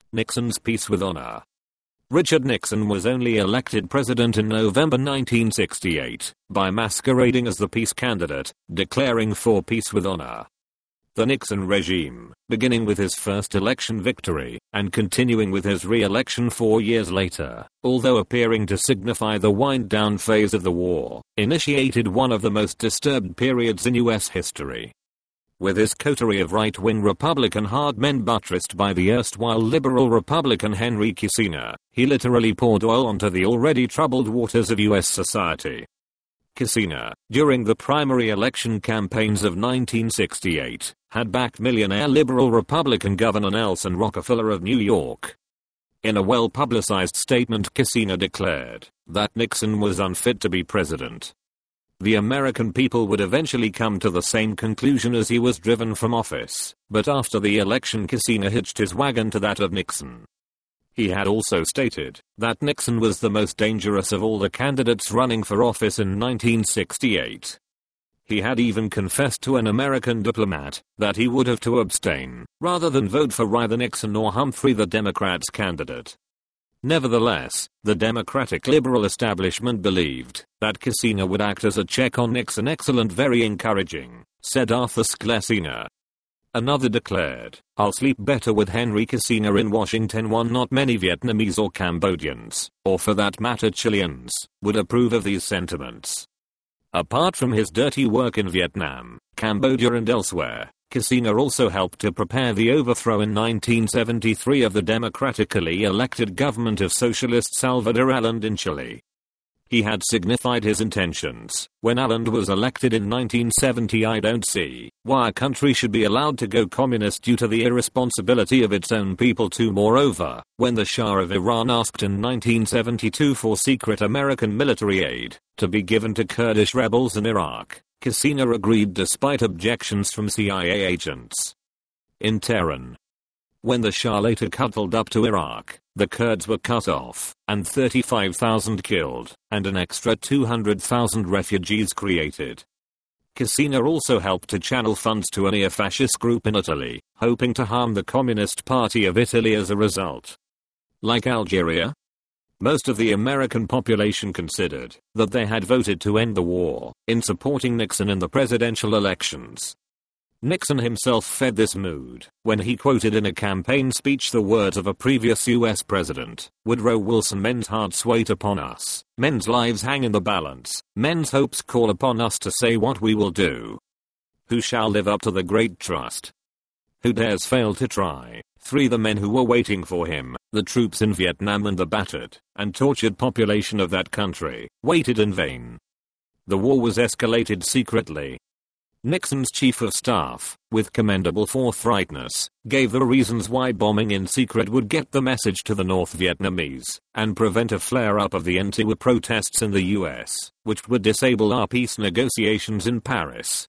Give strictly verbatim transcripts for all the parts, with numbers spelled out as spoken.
Nixon's Peace with Honor. Richard Nixon was only elected president in November nineteen sixty-eight by masquerading as the peace candidate, declaring for peace with honor. The Nixon regime, beginning with his first election victory, and continuing with his re-election four years later, although appearing to signify the wind-down phase of the war, initiated one of the most disturbed periods in U S history. With his coterie of right-wing Republican hard men buttressed by the erstwhile liberal Republican Henry Kissinger, he literally poured oil onto the already troubled waters of U S society. Kissinger, during the primary election campaigns of nineteen sixty-eight, had backed millionaire liberal Republican Governor Nelson Rockefeller of New York. In a well-publicized statement, Kissinger declared that Nixon was unfit to be president. The American people would eventually come to the same conclusion as he was driven from office, but after the election Kissinger hitched his wagon to that of Nixon. He had also stated that Nixon was the most dangerous of all the candidates running for office in nineteen sixty-eight. He had even confessed to an American diplomat that he would have to abstain rather than vote for either Nixon or Humphrey, the Democrats' candidate. Nevertheless, the Democratic liberal establishment believed that Kissinger would act as a check on Nixon. Excellent, very encouraging, said Arthur Schlesinger. Another declared, "I'll sleep better with Henry Kissinger in Washington." One, not many Vietnamese or Cambodians, or for that matter Chileans, would approve of these sentiments. Apart from his dirty work in Vietnam, Cambodia and elsewhere, Kissinger also helped to prepare the overthrow in nineteen seventy-three of the democratically elected government of socialist Salvador Allende in Chile. He had signified his intentions when Allende was elected in nineteen seventy. "I don't see why a country should be allowed to go communist due to the irresponsibility of its own people too." Moreover, when the Shah of Iran asked in nineteen seventy-two for secret American military aid to be given to Kurdish rebels in Iraq, Kissinger agreed despite objections from C I A agents. In Tehran, when the Shah later cuddled up to Iraq, the Kurds were cut off, and thirty-five thousand killed, and an extra two hundred thousand refugees created. Kissinger also helped to channel funds to a neo-fascist group in Italy, hoping to harm the Communist Party of Italy as a result. Like Algeria, most of the American population considered that they had voted to end the war in supporting Nixon in the presidential elections. Nixon himself fed this mood when he quoted in a campaign speech the words of a previous U S president, Woodrow Wilson: "Men's hearts wait upon us, men's lives hang in the balance, men's hopes call upon us to say what we will do. Who shall live up to the great trust? Who dares fail to try?" Three The men who were waiting for him, the troops in Vietnam and the battered and tortured population of that country, waited in vain. The war was escalated secretly. Nixon's chief of staff, with commendable forthrightness, gave the reasons why bombing in secret would get the message to the North Vietnamese and prevent a flare-up of the anti-war protests in the U S, which would disable our peace negotiations in Paris.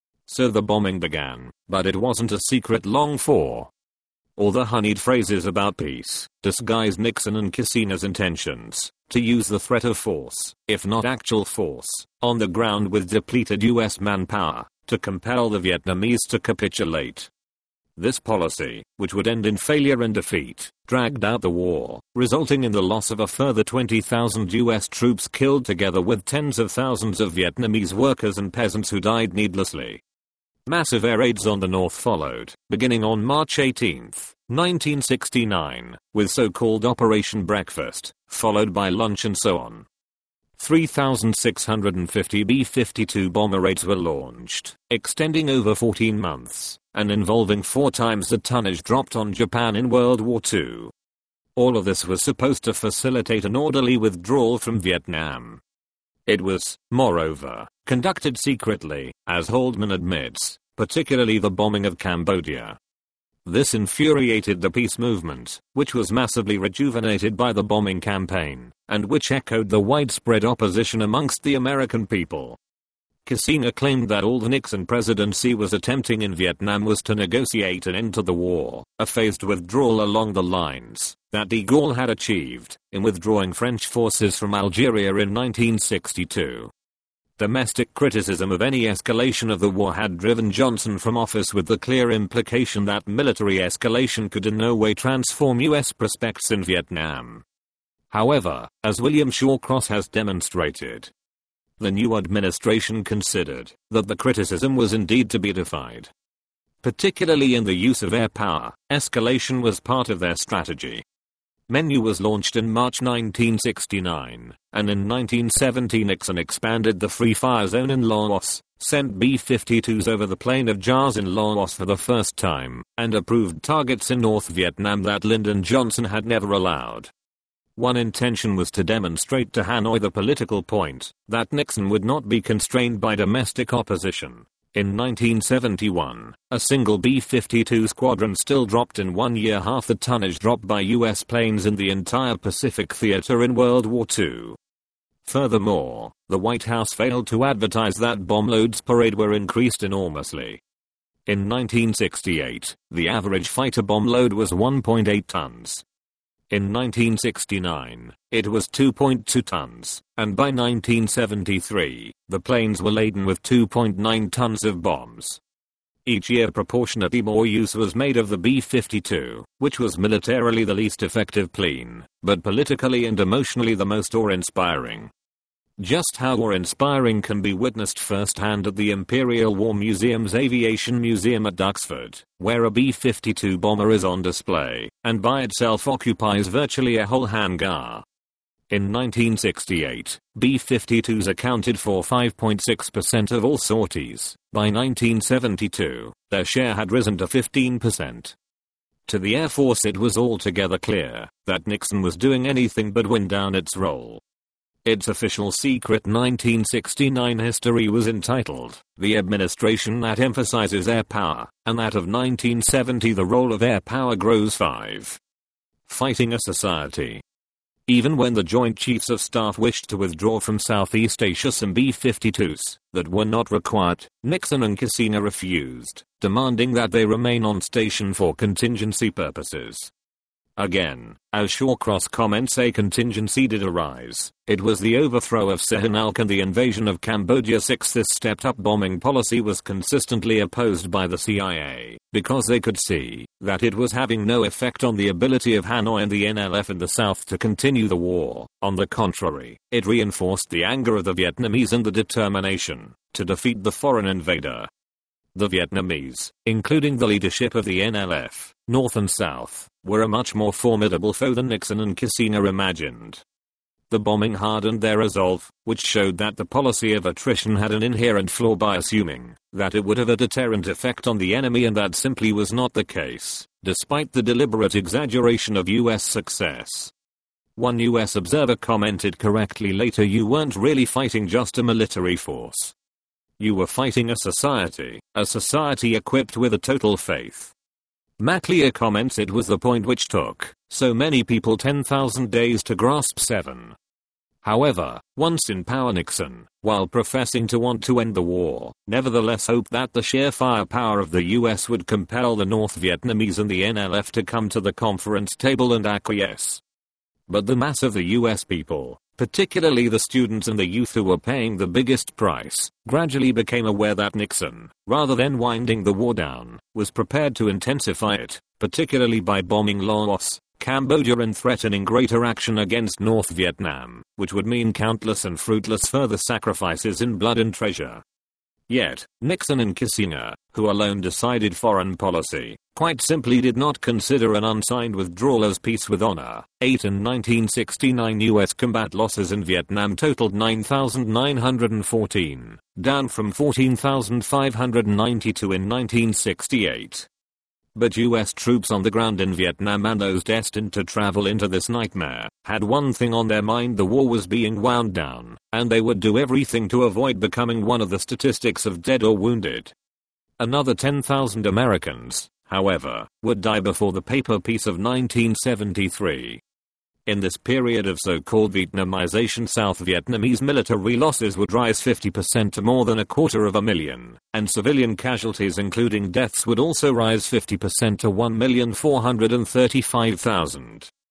So the bombing began, but it wasn't a secret long for. All the honeyed phrases about peace disguised Nixon and Kissinger's intentions to use the threat of force, if not actual force, on the ground with depleted U S manpower, to compel the Vietnamese to capitulate. This policy, which would end in failure and defeat, dragged out the war, resulting in the loss of a further twenty thousand U S troops killed together with tens of thousands of Vietnamese workers and peasants who died needlessly. Massive air raids on the North followed, beginning on March eighteenth, nineteen sixty-nine, with so-called Operation Breakfast, followed by lunch and so on. three thousand six hundred fifty B fifty-two bomber raids were launched, extending over fourteen months, and involving four times the tonnage dropped on Japan in World War Two. All of this was supposed to facilitate an orderly withdrawal from Vietnam. It was, moreover, conducted secretly, as Haldeman admits, particularly the bombing of Cambodia. This infuriated the peace movement, which was massively rejuvenated by the bombing campaign, and which echoed the widespread opposition amongst the American people. Kissinger claimed that all the Nixon presidency was attempting in Vietnam was to negotiate an end to the war, a phased withdrawal along the lines that de Gaulle had achieved in withdrawing French forces from Algeria in nineteen sixty-two. Domestic criticism of any escalation of the war had driven Johnson from office, with the clear implication that military escalation could in no way transform U S prospects in Vietnam. However, as William Shawcross has demonstrated, the new administration considered that the criticism was indeed to be defied. Particularly in the use of air power, escalation was part of their strategy. MENU was launched in March nineteen sixty-nine, and in nineteen seventy Nixon expanded the Free Fire Zone in Laos, sent B fifty-twos over the Plain of Jars in Laos for the first time, and approved targets in North Vietnam that Lyndon Johnson had never allowed. One intention was to demonstrate to Hanoi the political point that Nixon would not be constrained by domestic opposition. In nineteen seventy-one, a single B fifty-two squadron still dropped in one year half the tonnage dropped by U S planes in the entire Pacific theater in World War Two. Furthermore, the White House failed to advertise that bomb loads per raid were increased enormously. In nineteen sixty-eight, the average fighter bomb load was one point eight tons. In nineteen sixty-nine, it was two point two tons, and by nineteen seventy-three, the planes were laden with two point nine tons of bombs. Each year proportionately more use was made of the B fifty-two, which was militarily the least effective plane, but politically and emotionally the most awe-inspiring. Just how awe-inspiring can be witnessed firsthand at the Imperial War Museum's Aviation Museum at Duxford, where a B fifty-two bomber is on display, and by itself occupies virtually a whole hangar. In nineteen sixty-eight, B fifty-twos accounted for five point six percent of all sorties. By nineteen seventy-two, their share had risen to fifteen percent. To the Air Force it was altogether clear that Nixon was doing anything but wind down its role. Its official secret nineteen sixty-nine history was entitled, "The Administration That Emphasizes Air Power," and that of nineteen seventy, "The Role of Air Power Grows five. Fighting a Society." Even when the Joint Chiefs of Staff wished to withdraw from Southeast Asia some B fifty-twos that were not required, Nixon and Kissinger refused, demanding that they remain on station for contingency purposes. Again, as Shawcross comments, a contingency did arise. It was the overthrow of Sihanouk and the invasion of Cambodia. six This stepped-up bombing policy was consistently opposed by the C I A, because they could see that it was having no effect on the ability of Hanoi and the N L F in the South to continue the war. On the contrary, it reinforced the anger of the Vietnamese and the determination to defeat the foreign invader. The Vietnamese, including the leadership of the N L F, North and South, were a much more formidable foe than Nixon and Kissinger imagined. The bombing hardened their resolve, which showed that the policy of attrition had an inherent flaw by assuming that it would have a deterrent effect on the enemy, and that simply was not the case, despite the deliberate exaggeration of U S success. One U S observer commented correctly later, "You weren't really fighting just a military force. You were fighting a society, a society equipped with a total faith." MacLear comments, "It was the point which took so many people ten thousand days to grasp." seven. However, once in power, Nixon, while professing to want to end the war, nevertheless hoped that the sheer firepower of the U S would compel the North Vietnamese and the N L F to come to the conference table and acquiesce. But the mass of the U S people, particularly the students and the youth who were paying the biggest price, gradually became aware that Nixon, rather than winding the war down, was prepared to intensify it, particularly by bombing Laos, Cambodia, and threatening greater action against North Vietnam, which would mean countless and fruitless further sacrifices in blood and treasure. Yet, Nixon and Kissinger, who alone decided foreign policy, quite simply did not consider an unsigned withdrawal as peace with honor. eight In nineteen sixty-nine, U S combat losses in Vietnam totaled nine thousand nine hundred fourteen, down from fourteen thousand five hundred ninety-two in nineteen sixty-eight. But U S troops on the ground in Vietnam, and those destined to travel into this nightmare, had one thing on their mind: the war was being wound down, and they would do everything to avoid becoming one of the statistics of dead or wounded. Another ten thousand Americans, however, would die before the paper peace of nineteen seventy-three. In this period of so-called Vietnamization, South Vietnamese military losses would rise fifty percent to more than a quarter of a million, and civilian casualties including deaths would also rise fifty percent to one million four hundred thirty-five thousand.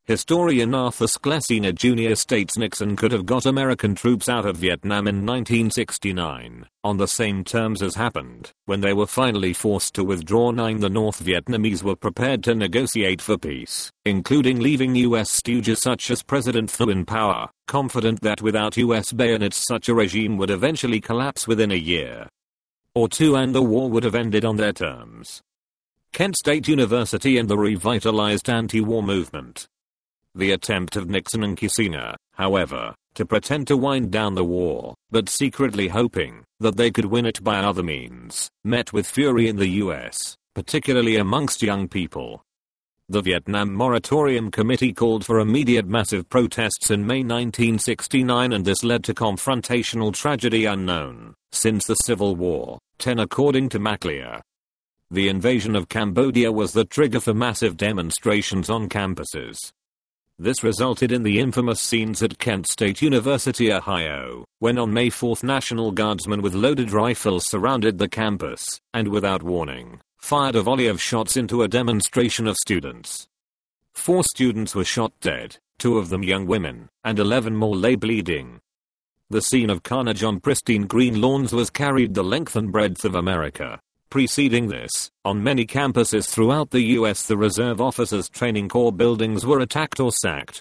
Historian Arthur Schlesinger Junior states Nixon could have got American troops out of Vietnam in nineteen sixty-nine, on the same terms as happened when they were finally forced to withdraw. nine The North Vietnamese were prepared to negotiate for peace, including leaving U S stooges such as President Thieu in power, confident that without U S bayonets such a regime would eventually collapse within a year or two and the war would have ended on their terms. Kent State University and the revitalized anti-war movement. The attempt of Nixon and Kissinger, however, to pretend to wind down the war, but secretly hoping that they could win it by other means, met with fury in the U S, particularly amongst young people. The Vietnam Moratorium Committee called for immediate massive protests in May nineteen sixty-nine, and this led to confrontational tragedy unknown since the Civil War. ten According to MacLear, the invasion of Cambodia was the trigger for massive demonstrations on campuses. This resulted in the infamous scenes at Kent State University, Ohio, when on May fourth National Guardsmen with loaded rifles surrounded the campus, and without warning, fired a volley of shots into a demonstration of students. Four students were shot dead, two of them young women, and eleven more lay bleeding. The scene of carnage on pristine green lawns was carried the length and breadth of America. Preceding this, on many campuses throughout the U S the Reserve Officers Training Corps buildings were attacked or sacked.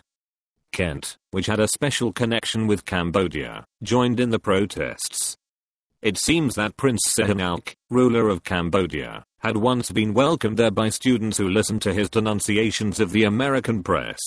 Kent, which had a special connection with Cambodia, joined in the protests. It seems that Prince Sihanouk, ruler of Cambodia, had once been welcomed there by students who listened to his denunciations of the American press.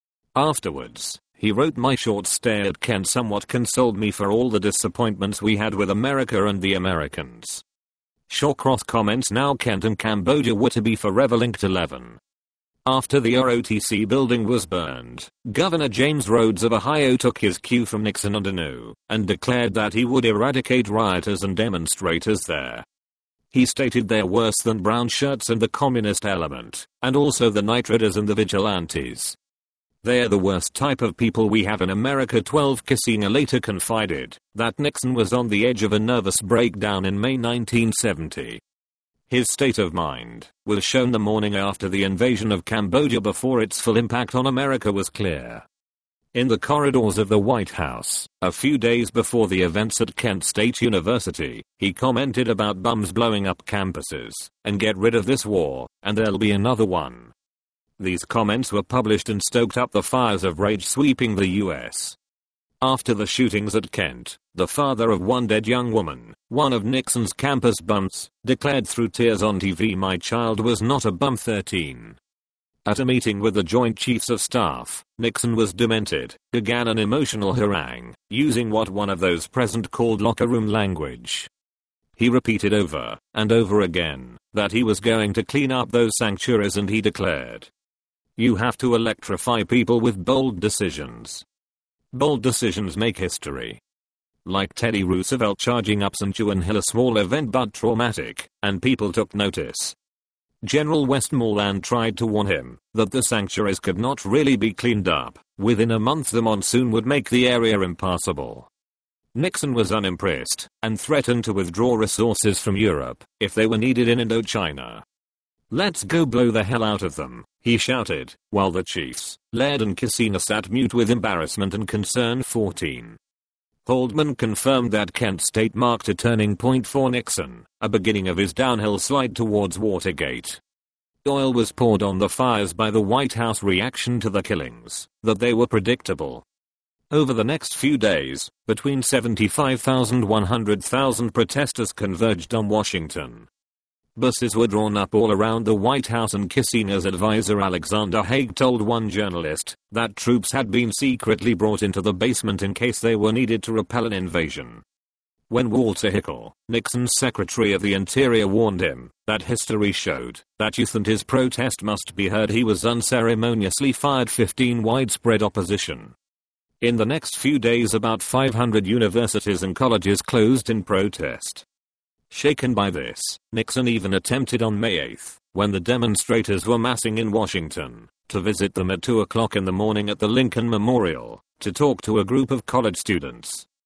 Afterwards, he wrote, "My short stay at Kent somewhat consoled me for all the disappointments we had with America and the Americans." Shawcross comments, "Now Kent and Cambodia were to be forever linked." eleven. After the R O T C building was burned, Governor James Rhodes of Ohio took his cue from Nixon and Anu, and declared that he would eradicate rioters and demonstrators there. He stated they're worse than brown shirts and the communist element, and also the night riders and the vigilantes. They're the worst type of people we have in America. twelve Kissinger later confided that Nixon was on the edge of a nervous breakdown in May nineteen seventy. His state of mind was shown the morning after the invasion of Cambodia before its full impact on America was clear. In the corridors of the White House, a few days before the events at Kent State University, he commented about bums blowing up campuses, and get rid of this war, and there'll be another one. These comments were published and stoked up the fires of rage sweeping the U S. After the shootings at Kent, the father of one dead young woman, one of Nixon's campus bums, declared through tears on T V, "My child was not a bum." thirteen. At a meeting with the Joint Chiefs of Staff, Nixon was demented, began an emotional harangue, using what one of those present called locker room language. He repeated over and over again that he was going to clean up those sanctuaries, and he declared, "You have to electrify people with bold decisions. Bold decisions make history." Like Teddy Roosevelt charging up Saint Juan Hill, a small event but traumatic, and people took notice. General Westmoreland tried to warn him that the sanctuaries could not really be cleaned up. Within a month the monsoon would make the area impassable. Nixon was unimpressed and threatened to withdraw resources from Europe if they were needed in Indochina. "Let's go blow the hell out of them," he shouted, while the chiefs, Laird and Kissinger, sat mute with embarrassment and concern. fourteen. Haldeman confirmed that Kent State marked a turning point for Nixon, a beginning of his downhill slide towards Watergate. Oil was poured on the fires by the White House reaction to the killings, that they were predictable. Over the next few days, between seventy-five thousand and one hundred thousand protesters converged on Washington. Buses were drawn up all around the White House, and Kissinger's advisor Alexander Haig told one journalist that troops had been secretly brought into the basement in case they were needed to repel an invasion. When Walter Hickel, Nixon's Secretary of the Interior, warned him that history showed that youth and his protest must be heard, he was unceremoniously fired. fifteen Widespread opposition. In the next few days about five hundred universities and colleges closed in protest. Shaken by this, Nixon even attempted on May eighth, when the demonstrators were massing in Washington, to visit them at two o'clock in the morning at the Lincoln Memorial, to talk to a group of college students.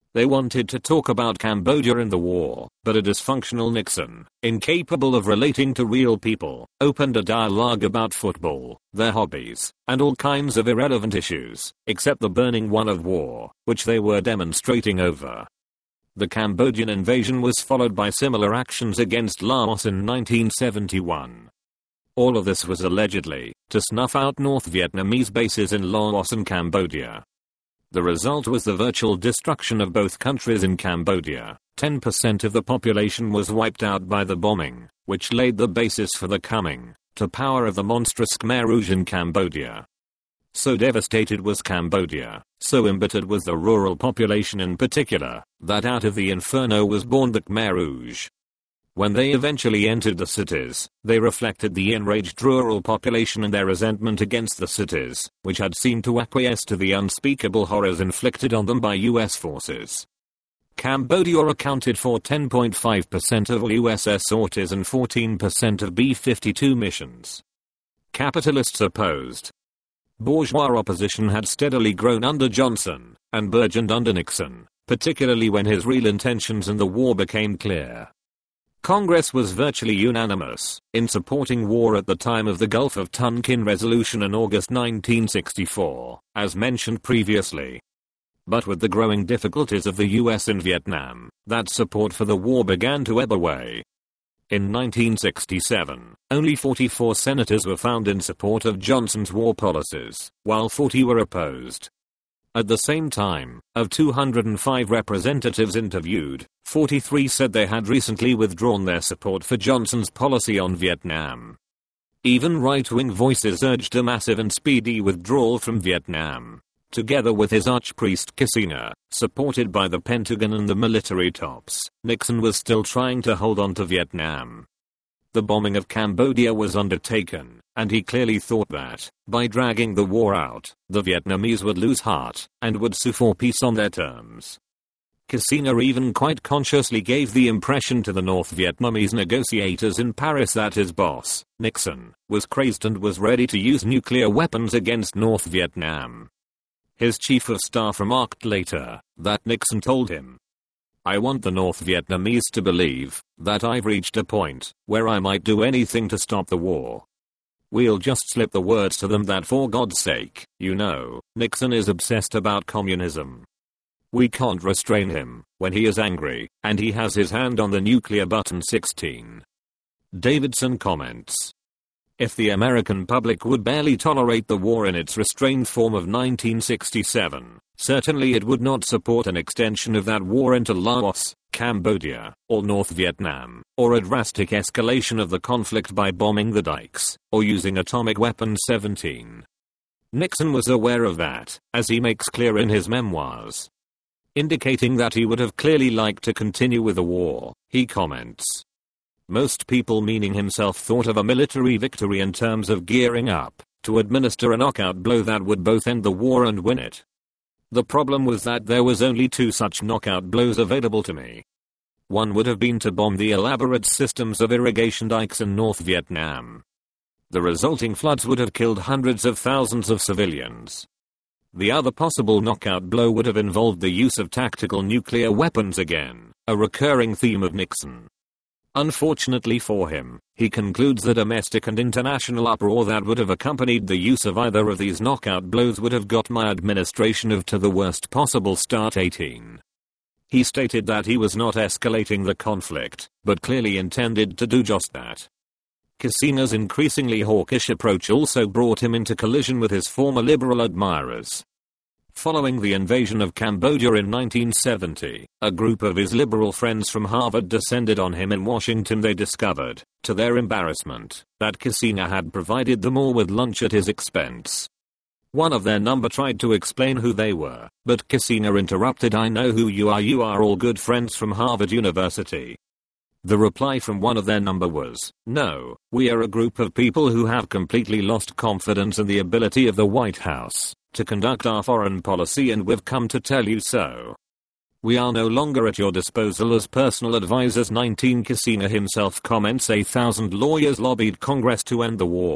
They wanted to talk about Cambodia and the war, but a dysfunctional Nixon, incapable of relating to real people, opened a dialogue about football, their hobbies, and all kinds of irrelevant issues, except the burning one of war, which they were demonstrating over. The Cambodian invasion was followed by similar actions against Laos in nineteen seventy-one. All of this was allegedly to snuff out North Vietnamese bases in Laos and Cambodia. The result was the virtual destruction of both countries. In Cambodia, ten percent of the population was wiped out by the bombing, which laid the basis for the coming to power of the monstrous Khmer Rouge in Cambodia. So devastated was Cambodia, so embittered was the rural population in particular, that out of the inferno was born the Khmer Rouge. When they eventually entered the cities, they reflected the enraged rural population and their resentment against the cities, which had seemed to acquiesce to the unspeakable horrors inflicted on them by U S forces. Cambodia accounted for ten point five percent of all U S S sorties and fourteen percent of B fifty-two missions. Capitalists opposed. Bourgeois opposition had steadily grown under Johnson, and burgeoned under Nixon, particularly when his real intentions in the war became clear. Congress was virtually unanimous in supporting war at the time of the Gulf of Tonkin Resolution in August nineteen sixty-four, as mentioned previously. But with the growing difficulties of the U S in Vietnam, that support for the war began to ebb away. In nineteen sixty-seven, only forty-four senators were found in support of Johnson's war policies, while forty were opposed. At the same time, of two hundred five representatives interviewed, forty-three said they had recently withdrawn their support for Johnson's policy on Vietnam. Even right-wing voices urged a massive and speedy withdrawal from Vietnam. Together with his archpriest Kissinger, supported by the Pentagon and the military tops, Nixon was still trying to hold on to Vietnam. The bombing of Cambodia was undertaken, and he clearly thought that, by dragging the war out, the Vietnamese would lose heart, and would sue for peace on their terms. Kissinger even quite consciously gave the impression to the North Vietnamese negotiators in Paris that his boss, Nixon, was crazed and was ready to use nuclear weapons against North Vietnam. His chief of staff remarked later that Nixon told him, "I want the North Vietnamese to believe that I've reached a point where I might do anything to stop the war. We'll just slip the words to them that for God's sake, you know, Nixon is obsessed about communism. We can't restrain him when he is angry, and he has his hand on the nuclear button." sixteen. Davidson comments, "If the American public would barely tolerate the war in its restrained form of nineteen sixty-seven, certainly it would not support an extension of that war into Laos, Cambodia, or North Vietnam, or a drastic escalation of the conflict by bombing the dikes, or using atomic weapons." seventeen. Nixon was aware of that, as he makes clear in his memoirs. Indicating that he would have clearly liked to continue with the war, he comments, "Most people, meaning himself, thought of a military victory in terms of gearing up to administer a knockout blow that would both end the war and win it. The problem was that there was only two such knockout blows available to me. One would have been to bomb the elaborate systems of irrigation dikes in North Vietnam. The resulting floods would have killed hundreds of thousands of civilians. The other possible knockout blow would have involved the use of tactical nuclear weapons again, a recurring theme of Nixon. Unfortunately for him, he concludes the domestic and international uproar that would have accompanied the use of either of these knockout blows would have got my administration off to the worst possible start." eighteen. He stated that he was not escalating the conflict, but clearly intended to do just that. Kissinger's increasingly hawkish approach also brought him into collision with his former liberal admirers. Following the invasion of Cambodia in nineteen seventy, a group of his liberal friends from Harvard descended on him in Washington. They discovered, to their embarrassment, that Kissinger had provided them all with lunch at his expense. One of their number tried to explain who they were, but Kissinger interrupted, "I know who you are, you are all good friends from Harvard University." The reply from one of their number was, "No, we are a group of people who have completely lost confidence in the ability of the White House to conduct our foreign policy, and we've come to tell you so. We are no longer at your disposal as personal advisors." nineteen. Kissinger himself comments, "A thousand lawyers lobbied Congress to end the war.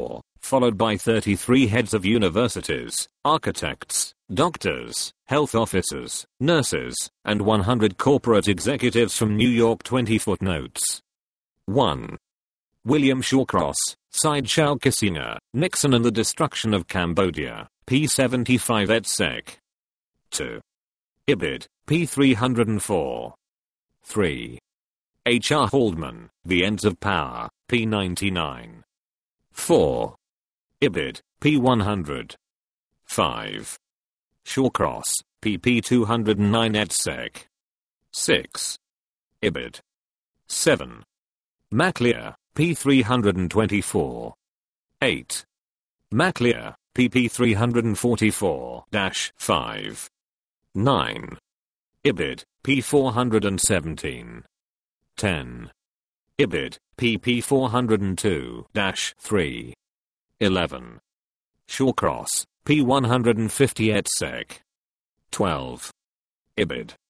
followed by thirty-three heads of universities, architects, doctors, health officers, nurses, and one hundred corporate executives from New York. twenty footnotes. one. William Shawcross, Sideshow Kassina, Nixon and the Destruction of Cambodia, p seventy-five et seq. two. Ibid, p three hundred four. three. H R Haldeman, The Ends of Power, p ninety-nine. four. Ibid, p one hundred. five. Shawcross, pp two hundred nine et seq. six. Ibid. seven. Maclear, p three hundred twenty-four. eight. Maclear, pp three hundred forty-four dash five. nine. Ibid, p four hundred seventeen. ten. Ibid, pp four hundred two dash three. eleven. Shawcross, p one hundred fifty et seq. twelve. Ibid.